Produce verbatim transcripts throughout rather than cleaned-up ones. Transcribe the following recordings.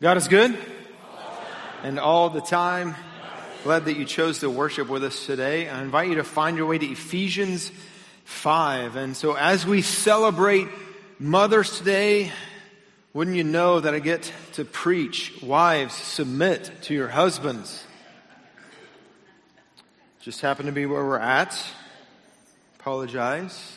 God is good, and all the time. Glad that you chose to worship with us today. I invite you to find your way to Ephesians five. And so as we celebrate mothers today, wouldn't you know that I get to preach, wives, submit to your husbands. Just happen to be where we're at. Apologize.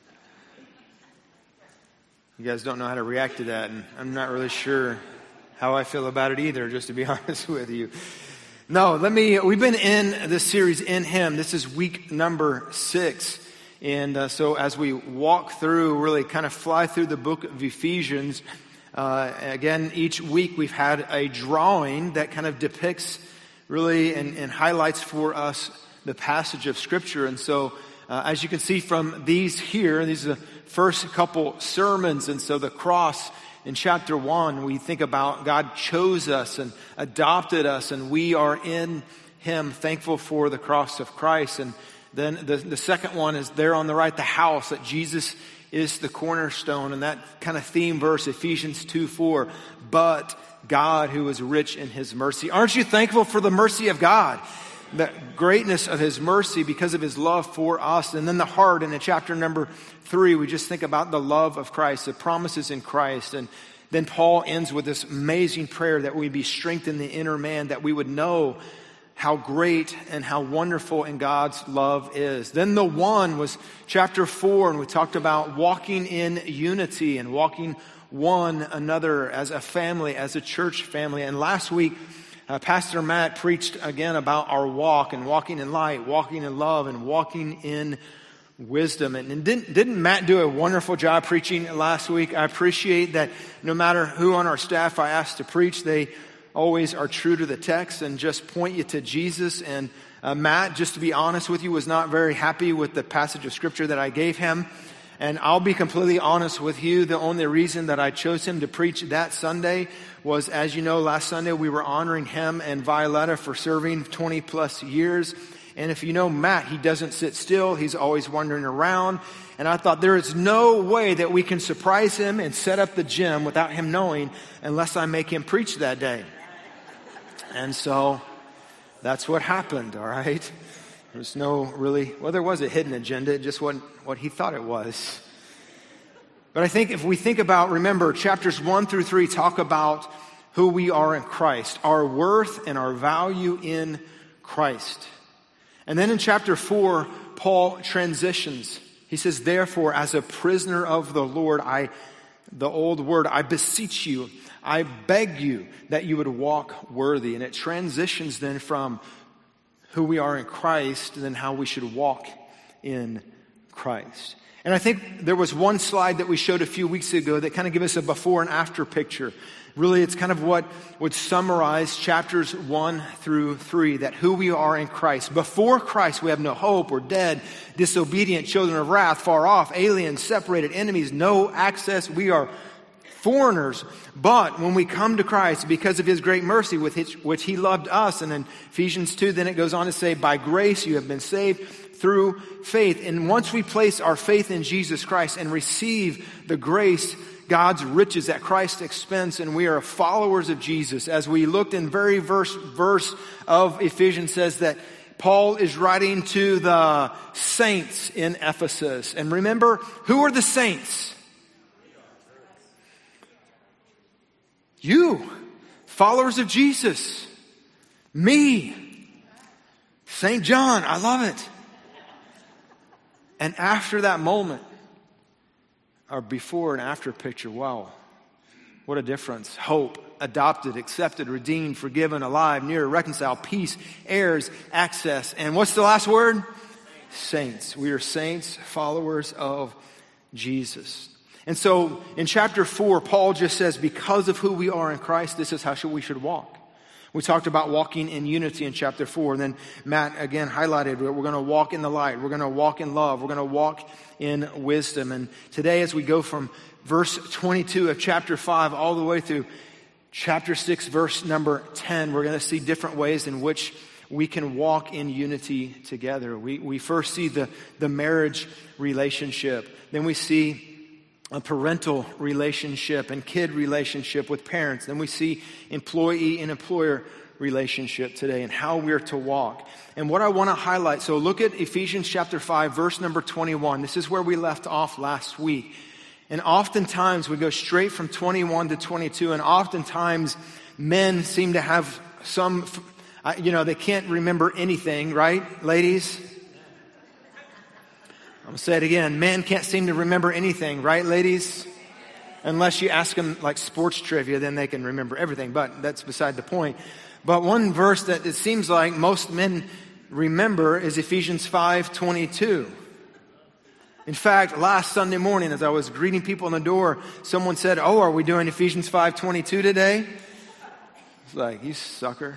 You guys don't know how to react to that, and I'm not really sure how I feel about it either, just to be honest with you. No, let me, we've been in this series, In Him. This is week number six. And uh, so as we walk through, really kind of fly through the book of Ephesians, uh, again, each week we've had a drawing that kind of depicts really and, and highlights for us the passage of Scripture. And so uh, as you can see from these here, these are the first couple sermons. And so the cross in chapter one, we think about God chose us and adopted us, and we are in Him, thankful for the cross of Christ. And then the, the second one is there on the right, the house, that Jesus is the cornerstone. And that kind of theme verse, Ephesians two four, but God who is rich in His mercy. Aren't you thankful for the mercy of God? The greatness of His mercy because of His love for us. And then the heart, in chapter number three, we just think about the love of Christ, the promises in Christ. And then Paul ends with this amazing prayer that we be strengthened in the inner man, that we would know how great and how wonderful in God's love is. Then the one was chapter four, and we talked about walking in unity and walking one another as a family, as a church family. And last week, Uh, Pastor Matt preached again about our walk and walking in light, walking in love, and walking in wisdom. And, and didn't, didn't Matt do a wonderful job preaching last week? I appreciate that no matter who on our staff I ask to preach, they always are true to the text and just point you to Jesus. And uh, Matt, just to be honest with you, was not very happy with the passage of Scripture that I gave him. And I'll be completely honest with you, the only reason that I chose him to preach that Sunday was, as you know, last Sunday we were honoring him and Violetta for serving twenty plus years. And if you know Matt, he doesn't sit still. He's always wandering around. And I thought there is no way that we can surprise him and set up the gym without him knowing unless I make him preach that day. And so that's what happened, all right? There's no really, well, there was a hidden agenda. It just wasn't what he thought it was. But I think if we think about, remember, chapters one through three talk about who we are in Christ, our worth and our value in Christ. And then in chapter four, Paul transitions. He says, therefore, as a prisoner of the Lord, I, the old word, I beseech you, I beg you that you would walk worthy. And it transitions then from who we are in Christ, and then how we should walk in Christ. And I think there was one slide that we showed a few weeks ago that kind of gave us a before and after picture. Really, it's kind of what would summarize chapters one through three, that who we are in Christ. Before Christ, we have no hope. We're dead, disobedient, children of wrath, far off, aliens, separated, enemies, no access. We are foreigners. But when we come to Christ, because of His great mercy with which He loved us, and in Ephesians two, then it goes on to say, by grace you have been saved through faith. And once we place our faith in Jesus Christ and receive the grace, God's riches at Christ's expense, and we are followers of Jesus, as we looked in very verse, verse of Ephesians says that Paul is writing to the saints in Ephesus. And remember, who are the saints? You, followers of Jesus, me, Saint John, I love it. And after that moment, our before and after picture, wow, what a difference. Hope, adopted, accepted, redeemed, forgiven, alive, near, reconciled, peace, heirs, access. And what's the last word? Saints. We are saints, followers of Jesus. And so in chapter four, Paul just says, because of who we are in Christ, this is how we should walk. We talked about walking in unity in chapter four. And then Matt again highlighted that we're going to walk in the light. We're going to walk in love. We're going to walk in wisdom. And today, as we go from verse twenty-two of chapter five all the way through chapter six, verse number ten, we're going to see different ways in which we can walk in unity together. We, we first see the, the marriage relationship. Then we see a parental relationship and kid relationship with parents. Then we see employee and employer relationship today and how we're to walk. And what I want to highlight, so look at Ephesians chapter five, verse number twenty-one. This is where we left off last week. And oftentimes we go straight from twenty-one to twenty-two, and oftentimes men seem to have some, you know, they can't remember anything, right, ladies? I'm going to say it again. Men can't seem to remember anything, right, ladies? Unless you ask them like sports trivia, then they can remember everything. But that's beside the point. But one verse that it seems like most men remember is Ephesians five twenty-two. In fact, last Sunday morning as I was greeting people in the door, someone said, "Oh, are we doing Ephesians five twenty-two today?" It's like, you sucker.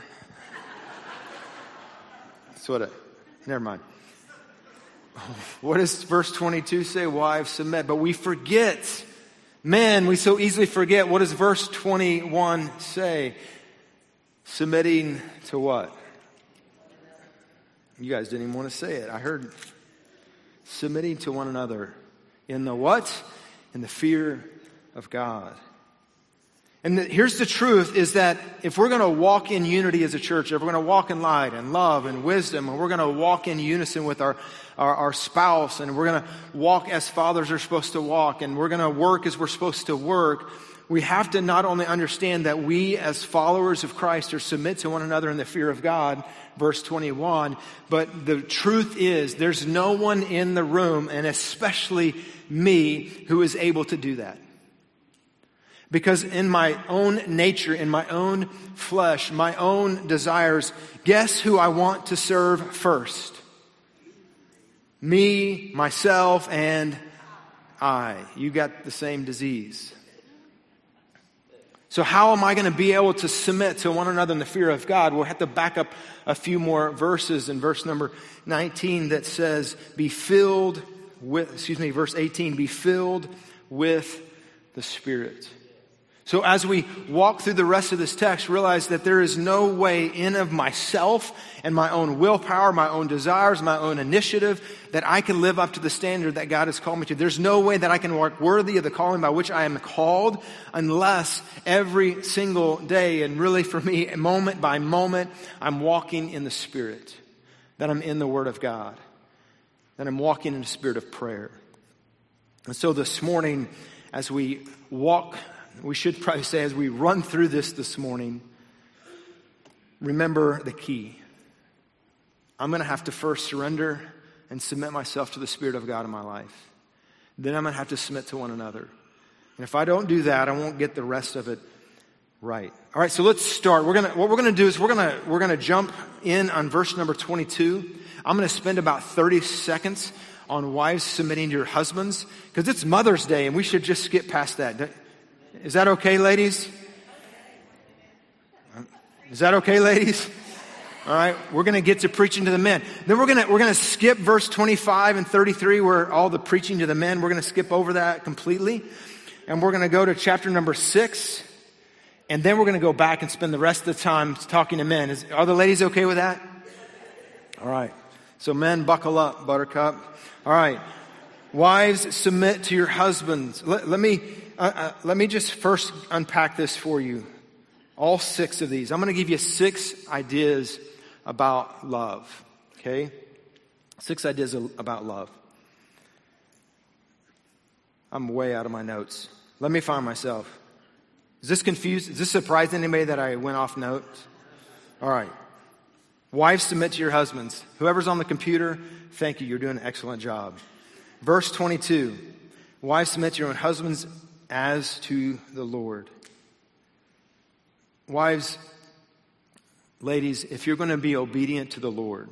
That's what it, never mind. What does verse twenty-two say? Wives, submit. But we forget. Men, we so easily forget. What does verse twenty-one say? Submitting to what? You guys didn't even want to say it. I heard submitting to one another in the what? In the fear of God. And the, here's the truth is that if we're going to walk in unity as a church, if we're going to walk in light and love and wisdom, and we're going to walk in unison with our, our, our spouse, and we're going to walk as fathers are supposed to walk, and we're going to work as we're supposed to work, we have to not only understand that we as followers of Christ are submit to one another in the fear of God, verse twenty-one, but the truth is there's no one in the room, and especially me, who is able to do that. Because in my own nature, in my own flesh, my own desires, guess who I want to serve first? Me, myself, and I. You got the same disease. So how am I going to be able to submit to one another in the fear of God? We'll have to back up a few more verses in verse number nineteen that says, be filled with, excuse me, verse eighteen, be filled with the Spirit. So as we walk through the rest of this text, realize that there is no way in of myself and my own willpower, my own desires, my own initiative, that I can live up to the standard that God has called me to. There's no way that I can walk worthy of the calling by which I am called unless every single day, and really for me, moment by moment, I'm walking in the Spirit, that I'm in the Word of God, that I'm walking in the spirit of prayer. And so this morning, as we walk, we should probably say as we run through this this morning, remember the key. I'm going to have to first surrender and submit myself to the Spirit of God in my life. Then I'm going to have to submit to one another. And if I don't do that, I won't get the rest of it right. All right, so let's start. We're going to, what we're going to do is we're going to, we're going to jump in on verse number twenty-two. I'm going to spend about thirty seconds on wives submitting to your husbands because it's Mother's Day and we should just skip past that. Is that okay, ladies? Is that okay, ladies? All right, we're going to get to preaching to the men. Then we're going to we're going to skip verse twenty-five and thirty-three, where all the preaching to the men. We're going to skip over that completely, and we're going to go to chapter number six, and then we're going to go back and spend the rest of the time talking to men. Is, are the ladies okay with that? All right. So men, buckle up, Buttercup. All right, wives, submit to your husbands. Let, let me. Uh, uh, let me just first unpack this for you. All six of these. I'm going to give you six ideas about love. Okay? Six ideas about love. I'm way out of my notes. Let me find myself. Is this confused? Is this surprising anybody that I went off notes? All right. Wives, submit to your husbands. Whoever's on the computer, thank you. You're doing an excellent job. Verse twenty-two. Wives, submit to your own husbands as to the Lord. Wives, ladies, if you're going to be obedient to the Lord,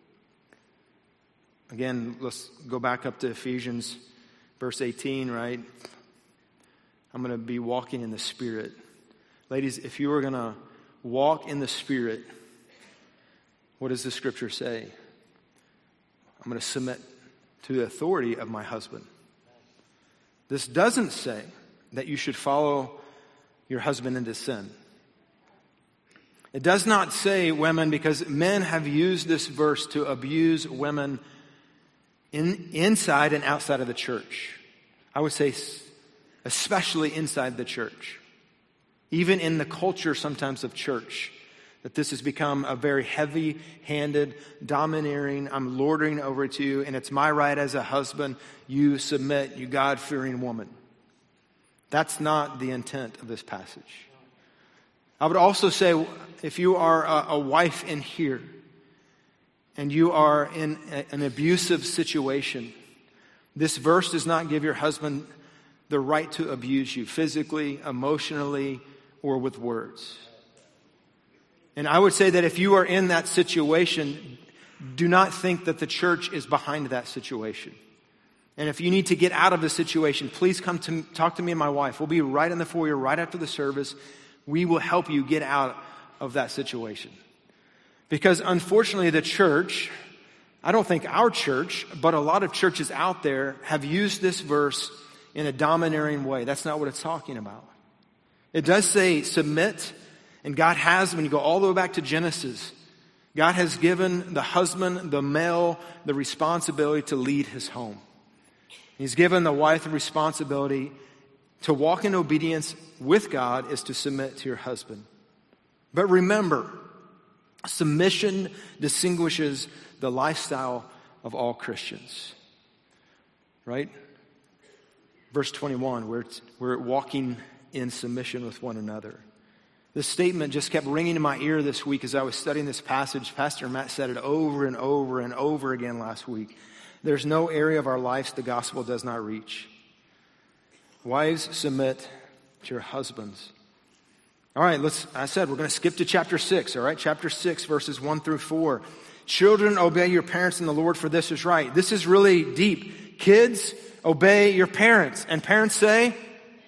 again, let's go back up to Ephesians verse eighteen, right? I'm going to be walking in the Spirit. Ladies, if you are going to walk in the Spirit, what does the scripture say? I'm going to submit to the authority of my husband. This doesn't say that you should follow your husband into sin. It does not say women, because men have used this verse to abuse women in, inside and outside of the church. I would say especially inside the church. Even in the culture sometimes of church, that this has become a very heavy-handed, domineering, I'm lording over to you, and it's my right as a husband, you submit, you God-fearing woman. That's not the intent of this passage. I would also say, if you are a, a wife in here, and you are in a, an abusive situation, this verse does not give your husband the right to abuse you physically, emotionally, or with words. And I would say that if you are in that situation, do not think that the church is behind that situation. And if you need to get out of the situation, please come to talk to me and my wife. We'll be right in the foyer right after the service. We will help you get out of that situation. Because unfortunately, the church, I don't think our church, but a lot of churches out there have used this verse in a domineering way. That's not what it's talking about. It does say submit, and God has, when you go all the way back to Genesis, God has given the husband, the male, the responsibility to lead his home. He's given the wife the responsibility to walk in obedience with God is to submit to your husband. But remember, submission distinguishes the lifestyle of all Christians. Right? Verse twenty-one, we're, we're walking in submission with one another. This statement just kept ringing in my ear this week as I was studying this passage. Pastor Matt said it over and over and over again last week. There's no area of our lives the gospel does not reach. Wives, submit to your husbands. All right, let's, I said we're going to skip to chapter six, all right? Chapter six, verses one through four. Children, obey your parents in the Lord, for this is right. This is really deep. Kids, obey your parents. And parents say? Amen.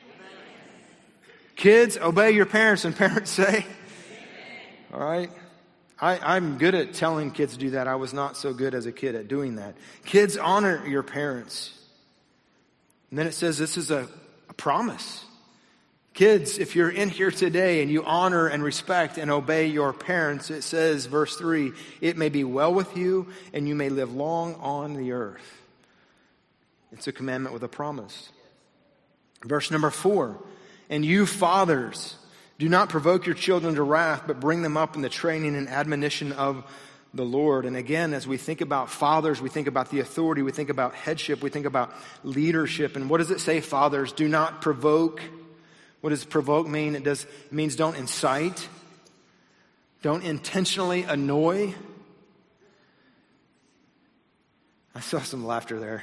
Kids, obey your parents. And parents say? Amen. All right? I, I'm good at telling kids to do that. I was not so good as a kid at doing that. Kids, honor your parents. And then it says this is a, a promise. Kids, if you're in here today and you honor and respect and obey your parents, it says, verse three, it may be well with you and you may live long on the earth. It's a commandment with a promise. Verse number four, and you fathers, do not provoke your children to wrath, but bring them up in the training and admonition of the Lord. And again, as we think about fathers, we think about the authority, we think about headship, we think about leadership. And what does it say, fathers? Do not provoke. What does provoke mean? It does it means don't incite. Don't intentionally annoy. I saw some laughter there.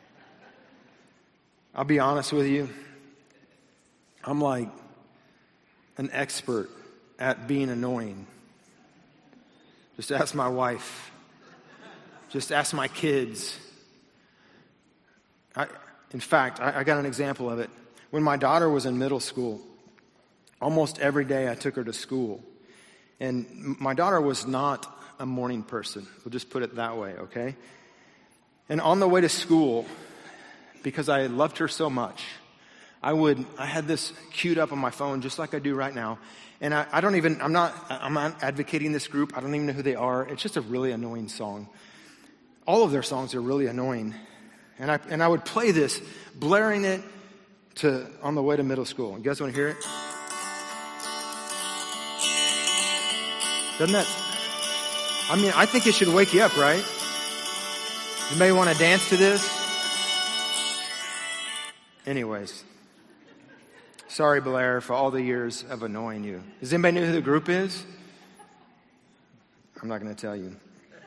I'll be honest with you. I'm like an expert at being annoying. Just ask my wife. Just ask my kids. I, in fact, I, I got an example of it. When my daughter was in middle school, almost every day I took her to school. And my daughter was not a morning person. We'll just put it that way, okay? And on the way to school, because I loved her so much, I would, I had this queued up on my phone just like I do right now. And I, I don't even, I'm not, I'm not advocating this group. I don't even know who they are. It's just a really annoying song. All of their songs are really annoying. And I, and I would play this, blaring it to, on the way to middle school. You guys want to hear it? Doesn't that, I mean, I think it should wake you up, right? You may want to dance to this. Anyways. Sorry, Blair, for all the years of annoying you. Does anybody know who the group is? I'm not going to tell you.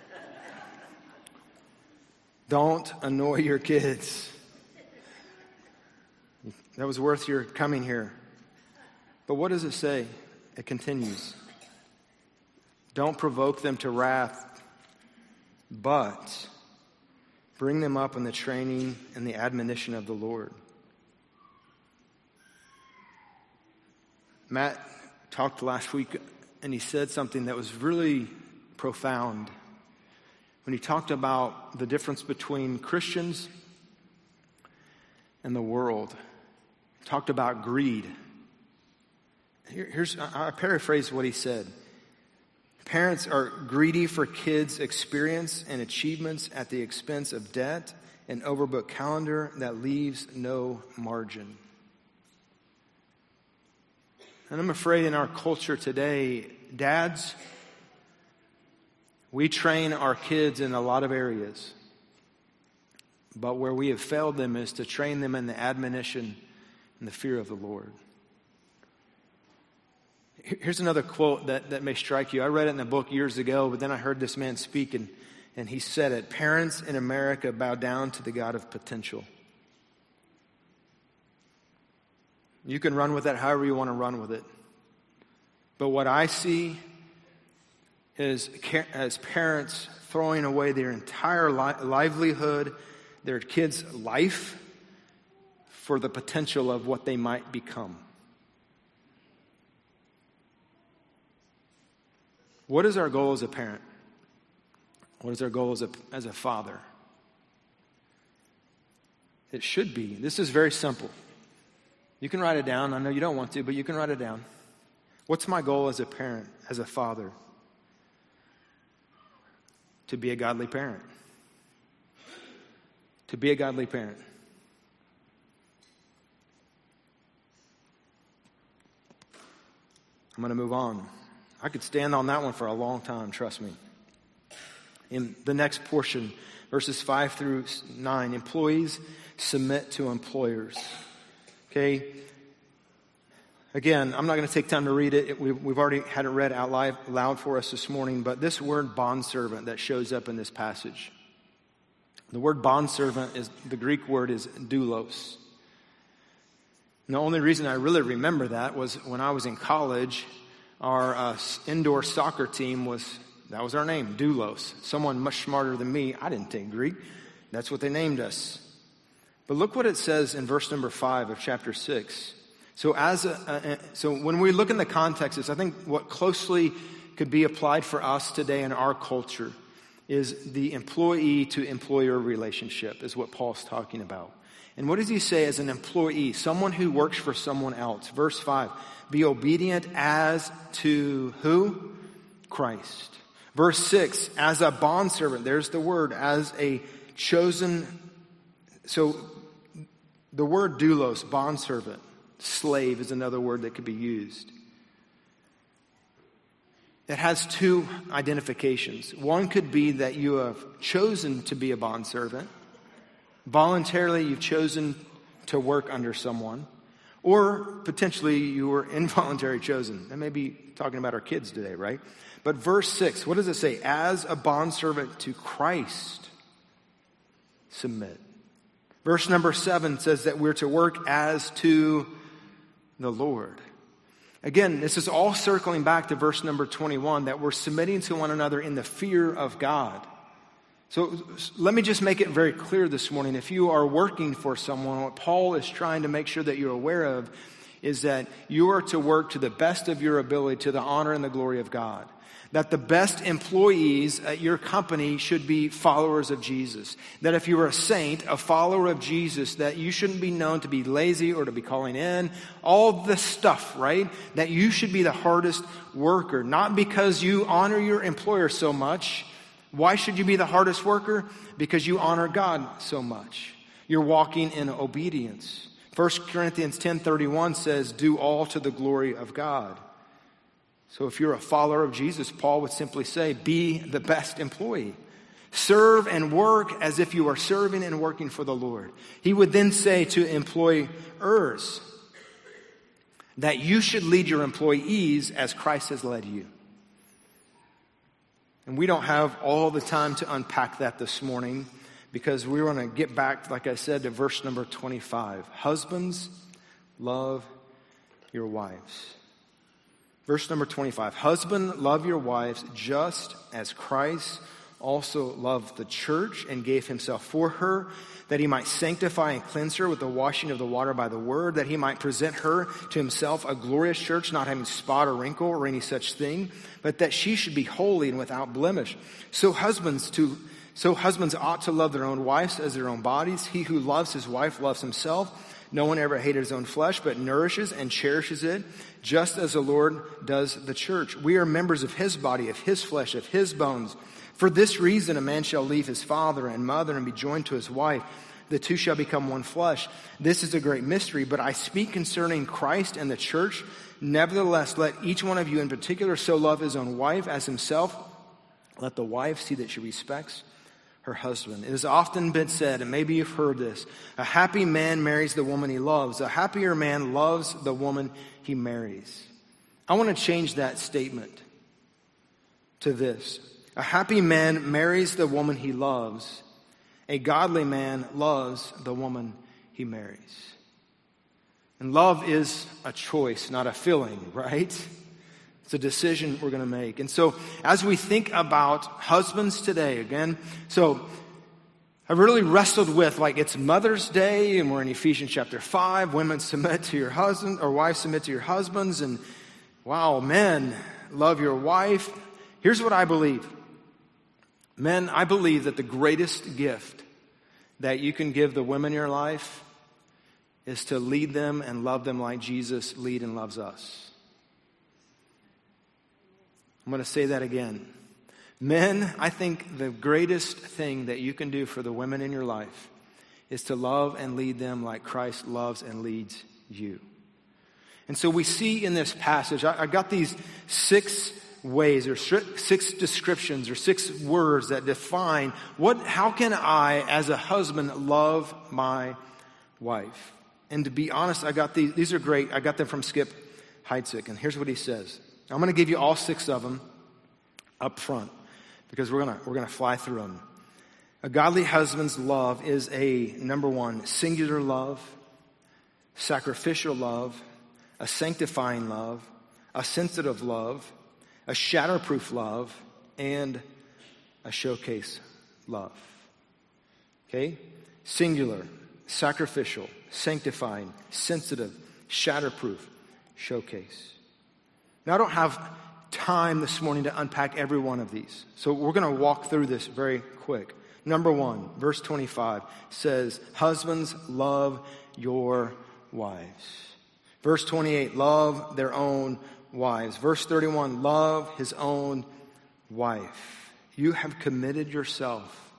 Don't annoy your kids. That was worth your coming here. But what does it say? It continues. Don't provoke them to wrath, but bring them up in the training and the admonition of the Lord. Matt talked last week, and he said something that was really profound when he talked about the difference between Christians and the world. He talked about greed. Here, here's, I, I paraphrase what he said. Parents are greedy for kids' experience and achievements at the expense of debt and overbooked calendar that leaves no margin. And I'm afraid in our culture today, dads, we train our kids in a lot of areas. But where we have failed them is to train them in the admonition and the fear of the Lord. Here's another quote that, that may strike you. I read it in a book years ago, but then I heard this man speak, and, and he said it. Parents in America bow down to the God of potential. You can run with that however you want to run with it. But what I see is as parents throwing away their entire li- livelihood, their kids' life, for the potential of what they might become. What is our goal as a parent? What is our goal as a, as a father? It should be. This is very simple. You can write it down. I know you don't want to, but you can write it down. What's my goal as a parent, as a father? To be a godly parent. To be a godly parent. I'm going to move on. I could stand on that one for a long time, trust me. In the next portion, verses five through nine, employees submit to employers. Okay? Again, I'm not going to take time to read it. We've already had it read out loud for us this morning, but this word bondservant that shows up in this passage. The word bondservant is, the Greek word is doulos. And the only reason I really remember that was when I was in college, our uh, indoor soccer team was, that was our name, doulos. Someone much smarter than me. I didn't take Greek. That's what they named us. But look what it says in verse number five of chapter six. So as a, a, so when we look in the context, I think what closely could be applied for us today in our culture is the employee to employer relationship is what Paul's talking about. And what does he say as an employee? Someone who works for someone else. Verse five, be obedient as to who? Christ. Verse six, as a bondservant. There's the word, as a chosen. So the word doulos, bondservant, slave is another word that could be used. It has two identifications. One could be that you have chosen to be a bondservant. Voluntarily, you've chosen to work under someone. Or potentially you were involuntary chosen. That may be talking about our kids today, right? But verse six, what does it say? As a bondservant to Christ, submit. Verse number seven says that we're to work as to the Lord. Again, this is all circling back to verse number twenty-one, that we're submitting to one another in the fear of God. So let me just make it very clear this morning. If you are working for someone, what Paul is trying to make sure that you're aware of is that you are to work to the best of your ability to the honor and the glory of God. That the best employees at your company should be followers of Jesus. That if you're a saint, a follower of Jesus, that you shouldn't be known to be lazy or to be calling in. All this stuff, right? That you should be the hardest worker. Not because you honor your employer so much. Why should you be the hardest worker? Because you honor God so much. You're walking in obedience. First Corinthians ten thirty-one says, do all to the glory of God. So if you're a follower of Jesus, Paul would simply say, be the best employee. Serve and work as if you are serving and working for the Lord. He would then say to employers that you should lead your employees as Christ has led you. And we don't have all the time to unpack that this morning because we want to get back, like I said, to verse number twenty-five. Husbands, love your wives. Verse number twenty-five. Husband, love your wives just as Christ also loved the church and gave himself for her, that he might sanctify and cleanse her with the washing of the water by the word, that he might present her to himself a glorious church, not having spot or wrinkle or any such thing, but that she should be holy and without blemish. So husbands to so husbands ought to love their own wives as their own bodies. He who loves his wife loves himself. No one ever hated his own flesh, but nourishes and cherishes it, just as the Lord does the church. We are members of his body, of his flesh, of his bones. For this reason, a man shall leave his father and mother and be joined to his wife. The two shall become one flesh. This is a great mystery, but I speak concerning Christ and the church. Nevertheless, let each one of you in particular so love his own wife as himself. Let the wife see that she respects her husband. It has often been said, and maybe you've heard this, a happy man marries the woman he loves. A happier man loves the woman he marries. I want to change that statement to this. A happy man marries the woman he loves. A godly man loves the woman he marries. And love is a choice, not a feeling, right? It's a decision we're going to make. And so as we think about husbands today, again, so I've really wrestled with, like, it's Mother's Day, and we're in Ephesians chapter five. Women, submit to your husband, or wives, submit to your husbands. And wow, men, love your wife. Here's what I believe. Men, I believe that the greatest gift that you can give the women in your life is to lead them and love them like Jesus leads and loves us. I'm going to say that again. Men, I think the greatest thing that you can do for the women in your life is to love and lead them like Christ loves and leads you. And so we see in this passage, I, I got these six ways or six descriptions or six words that define what, how can I as a husband love my wife? And to be honest, I got these, these are great. I got them from Skip Heitzig, and here's what he says. I'm going to give you all six of them up front because we're going to we're going to fly through them. A godly husband's love is a, number one, singular love, sacrificial love, a sanctifying love, a sensitive love, a shatterproof love, and a showcase love. Okay? Singular, sacrificial, sanctifying, sensitive, shatterproof, showcase. Now, I don't have time this morning to unpack every one of these. So we're going to walk through this very quick. Number one, verse twenty-five says, husbands, love your wives. Verse twenty-eight, love their own wives. Verse thirty-one, love his own wife. You have committed yourself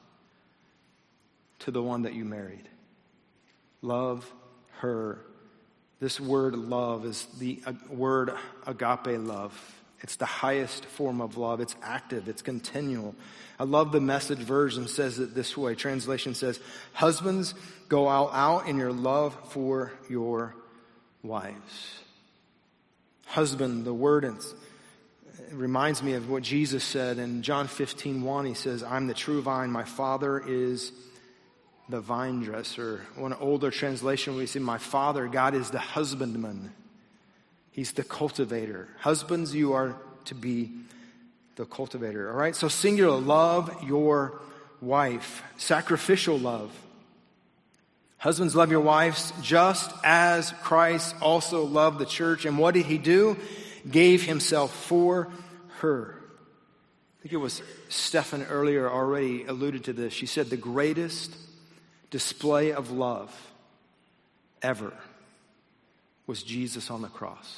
to the one that you married. Love her. This word love is the uh, word agape love. It's the highest form of love. It's active. It's continual. I love the Message version says it this way. Translation says, husbands, go all out in your love for your wives. Husband, the word it reminds me of what Jesus said in John fifteen one. He says, I'm the true vine. My Father is the vine dresser. One older translation, we see, my Father, God is the husbandman. He's the cultivator. Husbands, you are to be the cultivator. All right? So singular, love your wife. Sacrificial love. Husbands, love your wives just as Christ also loved the church. And what did he do? Gave himself for her. I think it was Stephan earlier already alluded to this. She said the greatest display of love ever was Jesus on the cross.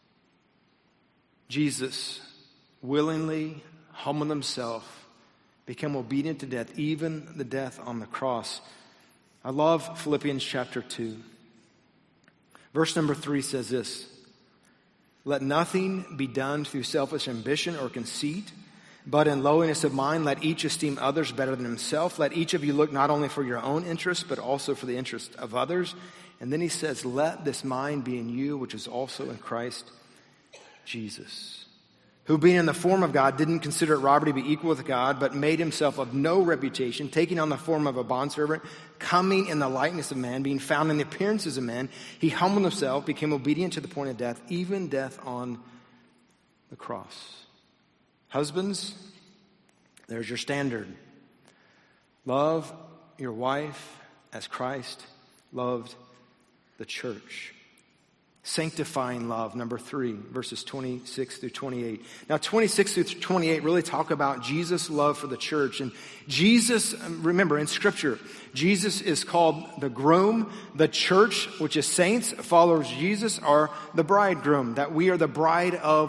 Jesus willingly humbled himself, became obedient to death, even the death on the cross. I love Philippians chapter two. Verse number three says this, let nothing be done through selfish ambition or conceit, but in lowliness of mind, let each esteem others better than himself. Let each of you look not only for your own interest, but also for the interest of others. And then he says, let this mind be in you, which is also in Christ Jesus, who being in the form of God, didn't consider it robbery to be equal with God, but made himself of no reputation, taking on the form of a bondservant, coming in the likeness of man, being found in the appearance as a man. He humbled himself, became obedient to the point of death, even death on the cross. Husbands, there's your standard. Love your wife as Christ loved the church. Sanctifying love, number three, verses twenty-six through twenty-eight. Now, twenty-six through twenty-eight really talk about Jesus' love for the church. And Jesus, remember, in Scripture, Jesus is called the groom. The church, which is saints, followers of Jesus, are the bridegroom. That we are the bride of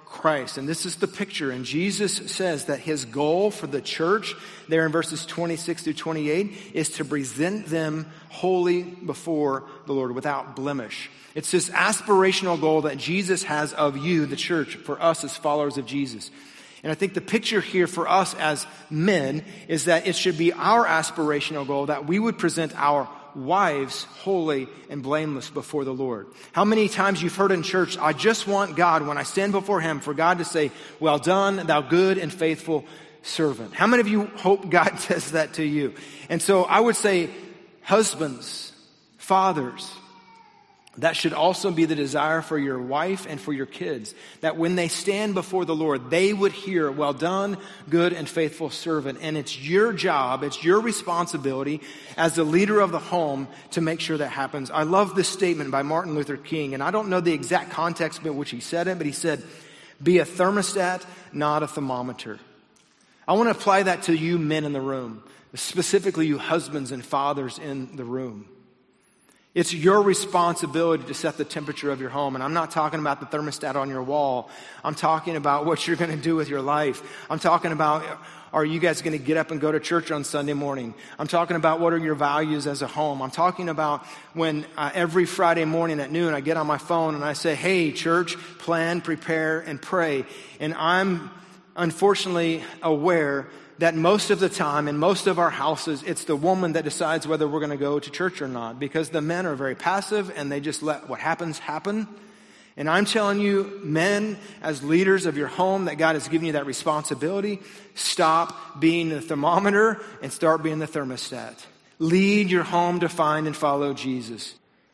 Christ. And this is the picture. And Jesus says that his goal for the church, there in verses twenty-six through twenty-eight, is to present them holy before the Lord, without blemish. It's this aspirational goal that Jesus has of you, the church, for us as followers of Jesus. And I think the picture here for us as men is that it should be our aspirational goal that we would present our wives holy and blameless before the Lord. How many times you've heard in church, I just want God, when I stand before him, for God to say, well done, thou good and faithful servant. How many of you hope God says that to you? And so I would say, husbands, fathers, that should also be the desire for your wife and for your kids, that when they stand before the Lord, they would hear, well done, good and faithful servant. And it's your job, it's your responsibility as the leader of the home to make sure that happens. I love this statement by Martin Luther King, and I don't know the exact context in which he said it, but he said, be a thermostat, not a thermometer. I want to apply that to you men in the room, specifically you husbands and fathers in the room. It's your responsibility to set the temperature of your home. And I'm not talking about the thermostat on your wall. I'm talking about what you're going to do with your life. I'm talking about, are you guys going to get up and go to church on Sunday morning? I'm talking about what are your values as a home. I'm talking about when uh, every Friday morning at noon I get on my phone and I say, hey, church, plan, prepare, and pray. And I'm unfortunately aware that most of the time, in most of our houses, it's the woman that decides whether we're going to go to church or not, because the men are very passive and they just let what happens happen. And I'm telling you, men, as leaders of your home, that God has given you that responsibility, stop being the thermometer and start being the thermostat. Lead your home to find and follow Jesus.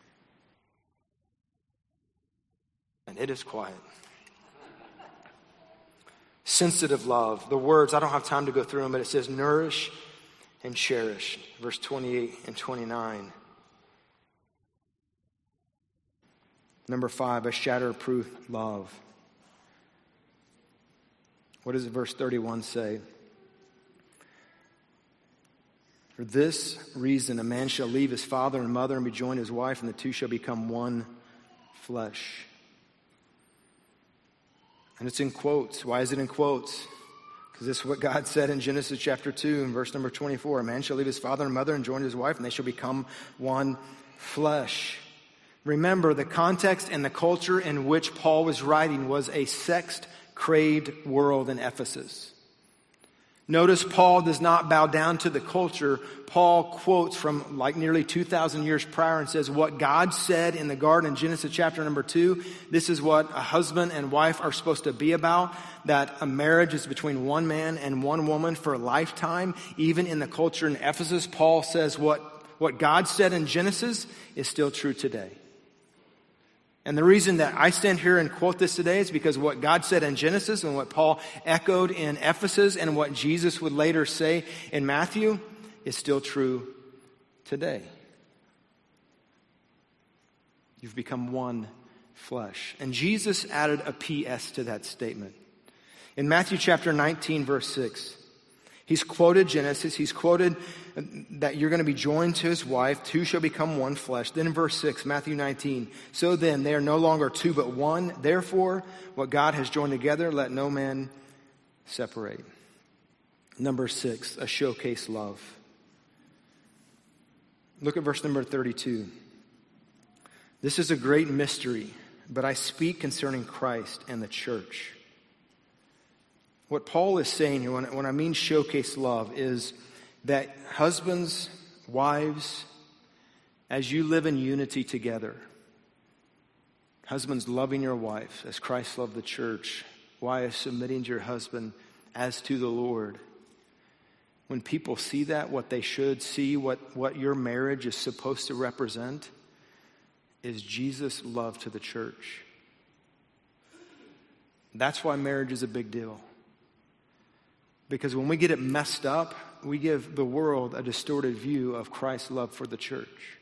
And it is quiet. Sensitive love. The words, I don't have time to go through them, but it says nourish and cherish. Verse twenty-eight and twenty-nine. Number five, a shatterproof love. What does verse thirty-one say? For this reason, a man shall leave his father and mother and be joined to his wife, and the two shall become one flesh. And it's in quotes. Why is it in quotes? Because this is what God said in Genesis chapter two and verse number twenty-four. A man shall leave his father and mother and join his wife, and they shall become one flesh. Remember, the context and the culture in which Paul was writing was a sex-craved world in Ephesus. Notice Paul does not bow down to the culture. Paul quotes from like nearly two thousand years prior and says what God said in the garden in Genesis chapter number two. This is what a husband and wife are supposed to be about. That a marriage is between one man and one woman for a lifetime. Even in the culture in Ephesus, Paul says what, what God said in Genesis is still true today. And the reason that I stand here and quote this today is because what God said in Genesis and what Paul echoed in Ephesus and what Jesus would later say in Matthew is still true today. You've become one flesh. And Jesus added a P S to that statement. In Matthew chapter nineteen, verse six, he's quoted Genesis. He's quoted that you're going to be joined to his wife. Two shall become one flesh. Then in verse six, Matthew nineteen, so then they are no longer two but one. Therefore, what God has joined together, let no man separate. Number six, a showcase love. Look at verse number thirty-two. This is a great mystery, but I speak concerning Christ and the church. What Paul is saying here, when, when I mean showcase love, is that husbands, wives, as you live in unity together, husbands loving your wife as Christ loved the church, wives submitting to your husband as to the Lord. When people see that, what they should see, what, what your marriage is supposed to represent, is Jesus' love to the church. That's why marriage is a big deal. Because when we get it messed up, we give the world a distorted view of Christ's love for the church.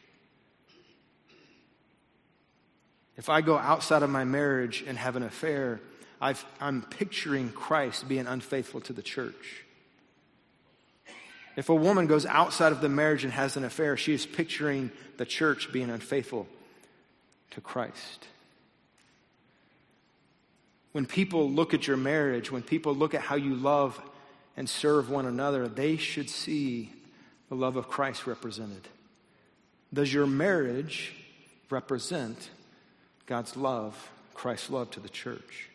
If I go outside of my marriage and have an affair, I've, I'm picturing Christ being unfaithful to the church. If a woman goes outside of the marriage and has an affair, she is picturing the church being unfaithful to Christ. when people look at your marriage, when people look at how you love and serve one another, they should see the love of Christ represented. Does your marriage represent God's love, Christ's love to the church?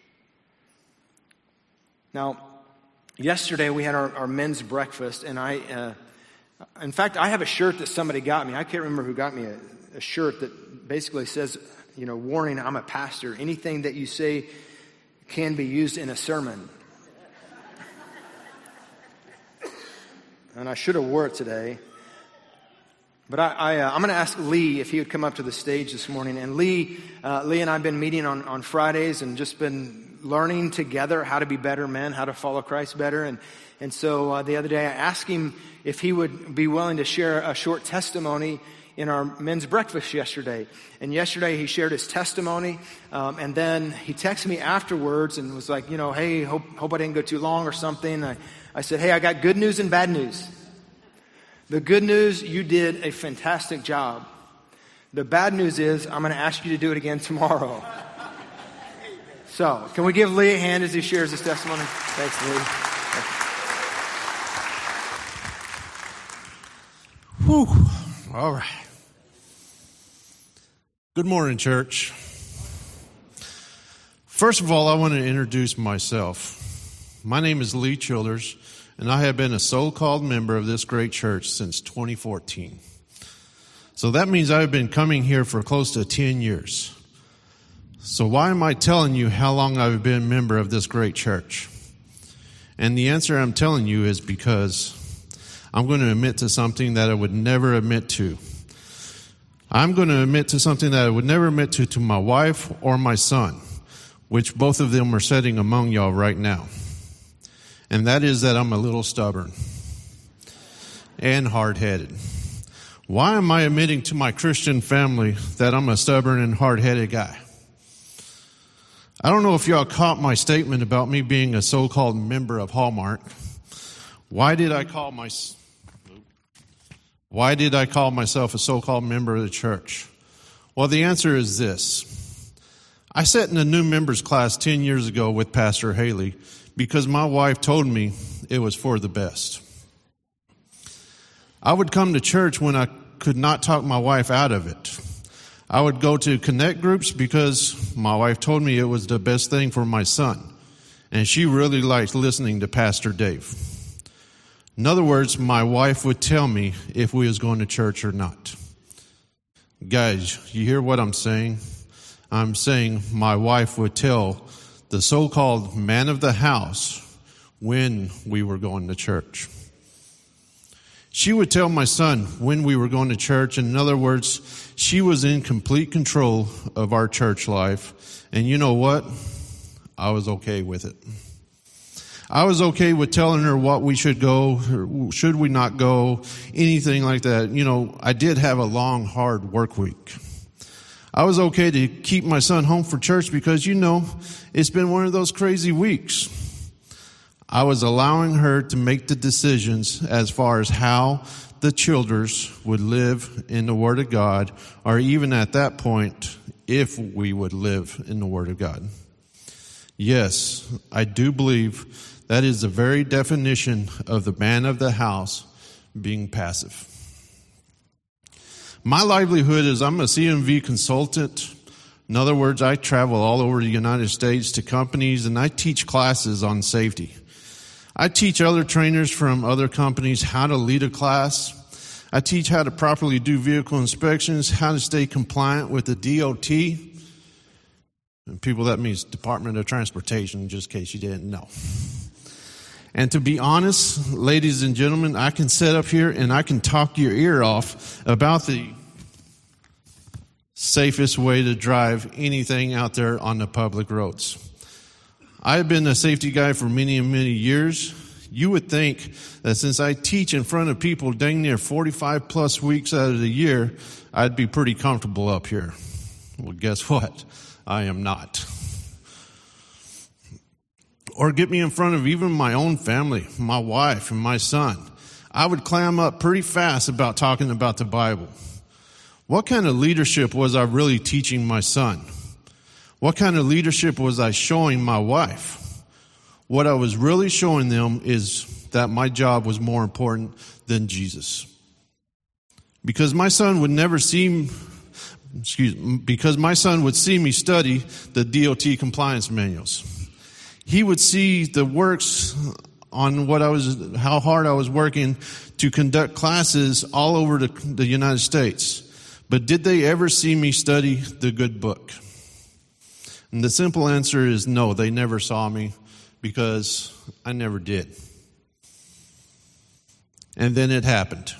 Now, yesterday we had our, our men's breakfast, and I, uh, in fact, I have a shirt that somebody got me. I can't remember who got me a, a shirt that basically says, you know, warning, I'm a pastor. Anything that you say can be used in a sermon. And I should have wore it today. But I, I, uh, I'm going to ask Lee if he would come up to the stage this morning. And Lee, uh, Lee and I have been meeting on, on Fridays and just been learning together how to be better men, how to follow Christ better. And and so uh, the other day I asked him if he would be willing to share a short testimony in our men's breakfast yesterday. And yesterday he shared his testimony. Um, and then he texted me afterwards and was like, you know, hey, hope, hope I didn't go too long or something. I, I said, hey, I got good news and bad news. The good news, you did a fantastic job. The bad news is I'm going to ask you to do it again tomorrow. So, can we give Lee a hand as he shares his testimony? Thanks, Lee. Whew. All right. Good morning, church. First of all, I want to introduce myself. My name is Lee Childers, and I have been a so-called member of this great church since twenty fourteen. So that means I've been coming here for close to ten years. So why am I telling you how long I've been a member of this great church? And the answer I'm telling you is because I'm going to admit to something that I would never admit to. I'm going to admit to something that I would never admit to to my wife or my son, which both of them are sitting among y'all right now. And that is that I'm a little stubborn and hard-headed. Why am I admitting to my Christian family that I'm a stubborn and hard-headed guy? I don't know if y'all caught my statement about me being a so-called member of Hallmark. Why did I call my, why did I call myself a so-called member of the church? Well, the answer is this. I sat in a new members class ten years ago with Pastor Haley because my wife told me it was for the best. I would come to church when I could not talk my wife out of it. I would go to connect groups because my wife told me it was the best thing for my son. And she really liked listening to Pastor Dave. In other words, my wife would tell me if we was going to church or not. Guys, you hear what I'm saying? I'm saying my wife would tell the so-called man of the house when we were going to church. She would tell my son when we were going to church. In other words, she was in complete control of our church life. And you know what? I was okay with it. I was okay with telling her what we should go, or should we not go, anything like that. You know, I did have a long, hard work week. I was okay to keep my son home for church because, you know, it's been one of those crazy weeks. I was allowing her to make the decisions as far as how the Childers would live in the Word of God, or even at that point, if we would live in the Word of God. Yes, I do believe that is the very definition of the man of the house being passive. My livelihood is I'm a C M V consultant. In other words, I travel all over the United States to companies and I teach classes on safety. I teach other trainers from other companies how to lead a class. I teach how to properly do vehicle inspections, how to stay compliant with the D O T. And people, that means Department of Transportation, just in case you didn't know. And to be honest, ladies and gentlemen, I can sit up here and I can talk your ear off about the safest way to drive anything out there on the public roads. I've been a safety guy for many and many years. You would think that since I teach in front of people dang near forty-five plus weeks out of the year, I'd be pretty comfortable up here. Well, guess what? I am not. Or get me in front of even my own family, my wife and my son. I would clam up pretty fast about talking about the Bible. What kind of leadership was I really teaching my son? What kind of leadership was I showing my wife? What I was really showing them is that my job was more important than Jesus. Because my son would never see, excuse me, because my son would see me study the D O T compliance manuals. He would see the works on what I was, how hard I was working to conduct classes all over the, the United States. But did they ever see me study the good book? And the simple answer is no, they never saw me because I never did. And then it happened.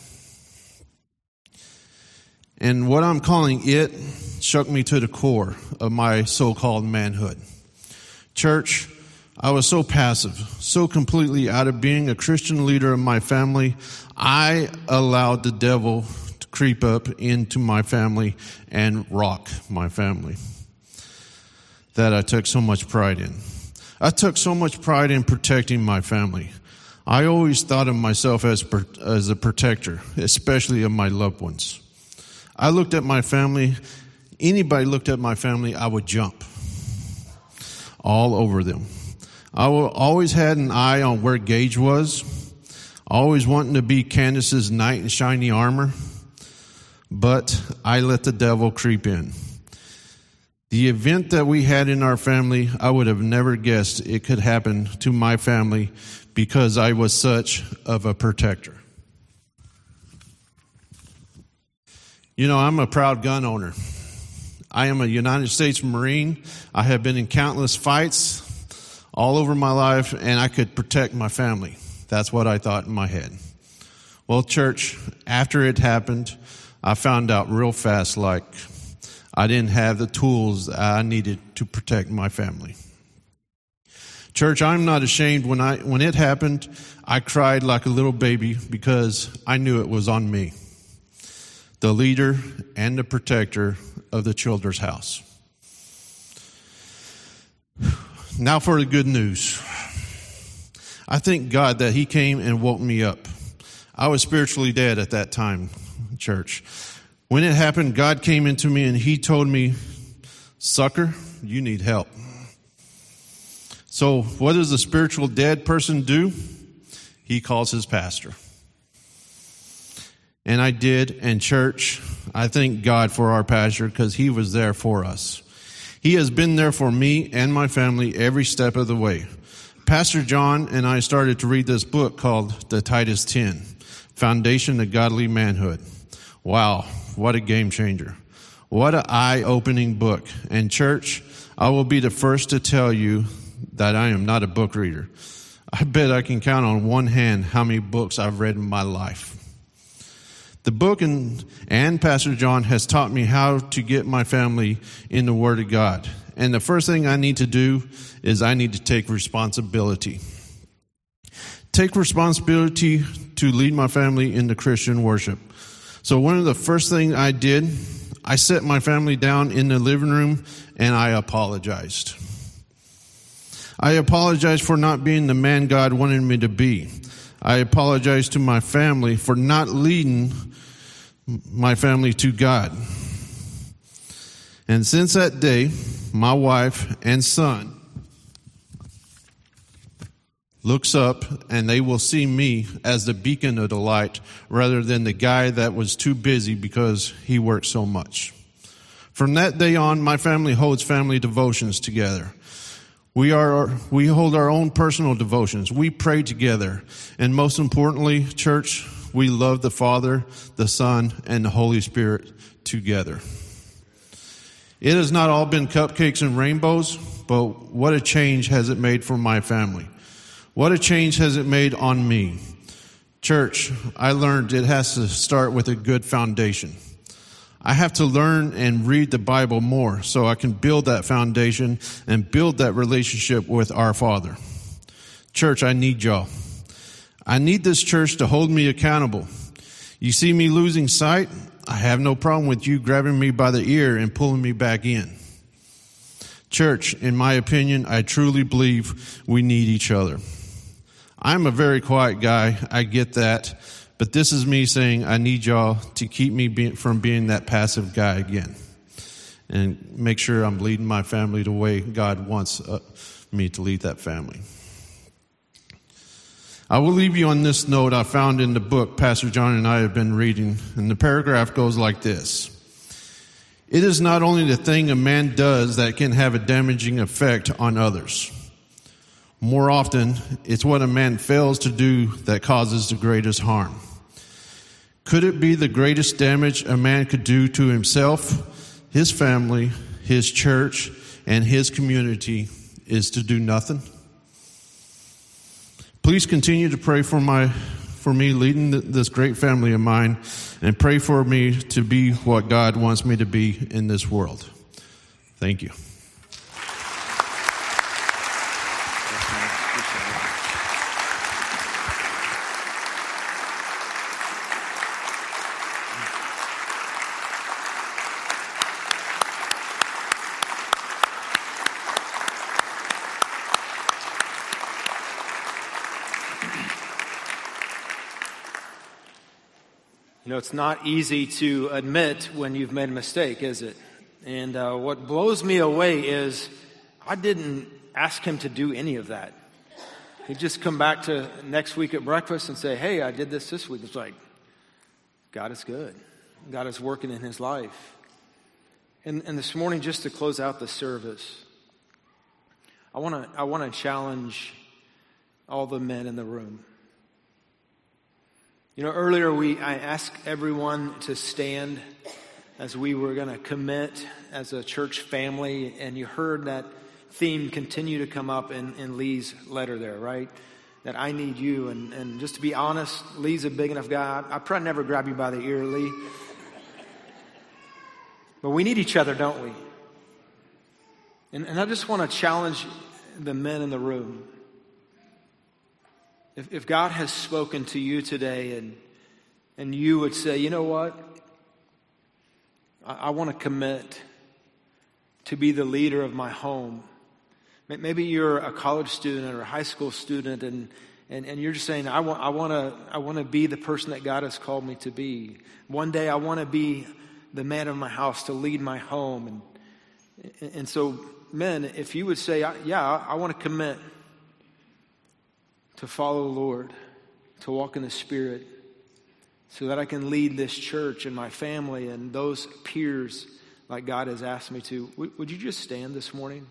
And what I'm calling it shook me to the core of my so-called manhood. Church, I was so passive, so completely out of being a Christian leader of my family, I allowed the devil to creep up into my family and rock my family that I took so much pride in. I took so much pride in protecting my family. I always thought of myself as as a protector, especially of my loved ones. I looked at my family, anybody looked at my family, I would jump all over them. I always had an eye on where Gage was, always wanting to be Candace's knight in shiny armor, but I let the devil creep in. The event that we had in our family, I would have never guessed it could happen to my family because I was such of a protector. You know, I'm a proud gun owner. I am a United States Marine. I have been in countless fights all over my life, and I could protect my family. That's what I thought in my head. Well, church, after it happened, I found out real fast, like, I didn't have the tools that I needed to protect my family. Church, I'm not ashamed. When I when it happened, I cried like a little baby because I knew it was on me, the leader and the protector of the Children's House. Now for the good news. I thank God that He came and woke me up. I was spiritually dead at that time, church. When it happened, God came into me and He told me, sucker, you need help. So what does a spiritual dead person do? He calls his pastor. And I did. And church, I thank God for our pastor because he was there for us. He has been there for me and my family every step of the way. Pastor John and I started to read this book called The Titus ten, Foundation of Godly Manhood. Wow, what a game changer. What an eye-opening book. And church, I will be the first to tell you that I am not a book reader. I bet I can count on one hand how many books I've read in my life. The book and, and Pastor John has taught me how to get my family in the Word of God. And the first thing I need to do is I need to take responsibility. Take responsibility to lead my family into Christian worship. So one of the first things I did, I set my family down in the living room and I apologized. I apologized for not being the man God wanted me to be. I apologized to my family for not leading my family to God. And since that day, my wife and son looks up and they will see me as the beacon of the light rather than the guy that was too busy because he worked so much. From that day on, my family holds family devotions together. We are, we hold our own personal devotions. We pray together. And most importantly, church, we love the Father, the Son, and the Holy Spirit together. It has not all been cupcakes and rainbows, but what a change has it made for my family. What a change has it made on me. Church, I learned it has to start with a good foundation. I have to learn and read the Bible more so I can build that foundation and build that relationship with our Father. Church, I need y'all. I need this church to hold me accountable. You see me losing sight? I have no problem with you grabbing me by the ear and pulling me back in. Church, in my opinion, I truly believe we need each other. I'm a very quiet guy. I get that. But this is me saying I need y'all to keep me be, from being that passive guy again. and make sure I'm leading my family the way God wants uh, me to lead that family. I will leave you on this note I found in the book Pastor John and I have been reading, and the paragraph goes like this. It is not only the thing a man does that can have a damaging effect on others. More often, it's what a man fails to do that causes the greatest harm. Could it be the greatest damage a man could do to himself, his family, his church, and his community is to do nothing? Please continue to pray for my, for me leading this great family of mine, and pray for me to be what God wants me to be in this world. Thank you. You know, it's not easy to admit when you've made a mistake, is it? And uh, what blows me away is I didn't ask him to do any of that. He'd just come back to next week at breakfast and say, hey, I did this this week. It's like, God is good. God is working in his life. And, and this morning, just to close out the service, I want to I want to challenge all the men in the room. You know, earlier we I asked everyone to stand as we were going to commit as a church family, and you heard that theme continue to come up in, in Lee's letter there, right? That I need you, and, and just to be honest, Lee's a big enough guy. I, I probably never grab you by the ear, Lee. But we need each other, don't we? And, and I just want to challenge the men in the room. If, if God has spoken to you today and and you would say, you know what? I, I want to commit to be the leader of my home. Maybe you're a college student or a high school student, and, and, and you're just saying, I want I want to I want to be the person that God has called me to be. One day I want to be the man of my house, to lead my home. And, and so, men, if you would say, yeah, I, I want to commit to follow the Lord, to walk in the Spirit, so that I can lead this church and my family and those peers like God has asked me to. Would, would you just stand this morning?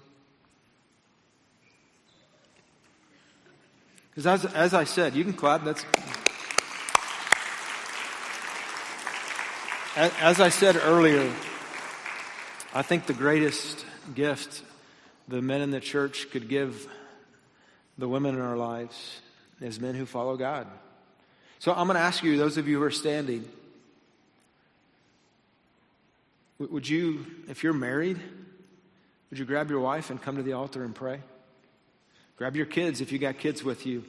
Because as, as I said, you can clap. That's as, as I said earlier, I think the greatest gift the men in the church could give the women in our lives is men who follow God. So I'm going to ask you, those of you who are standing, would you, if you're married, would you grab your wife and come to the altar and pray? Grab your kids if you got kids with you.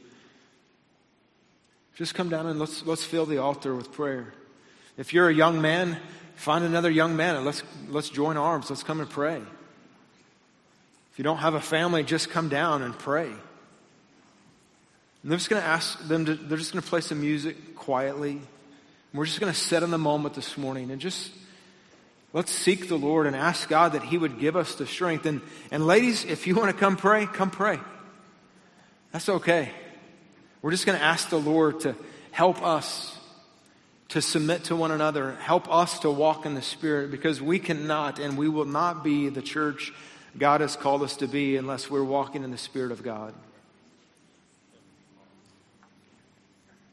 Just come down and let's let's fill the altar with prayer. If you're a young man, find another young man and let's let's join arms. Let's come and pray. If you don't have a family, just come down and pray. And they're just going to ask them to, they're just going to play some music quietly. And we're just going to sit in the moment this morning and just let's seek the Lord and ask God that he would give us the strength. And, and ladies, if you want to come pray, come pray. That's okay. We're just going to ask the Lord to help us to submit to one another, help us to walk in the Spirit, because we cannot and we will not be the church God has called us to be unless we're walking in the Spirit of God.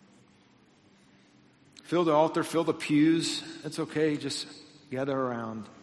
Fill the altar, fill the pews. It's okay. Just gather around.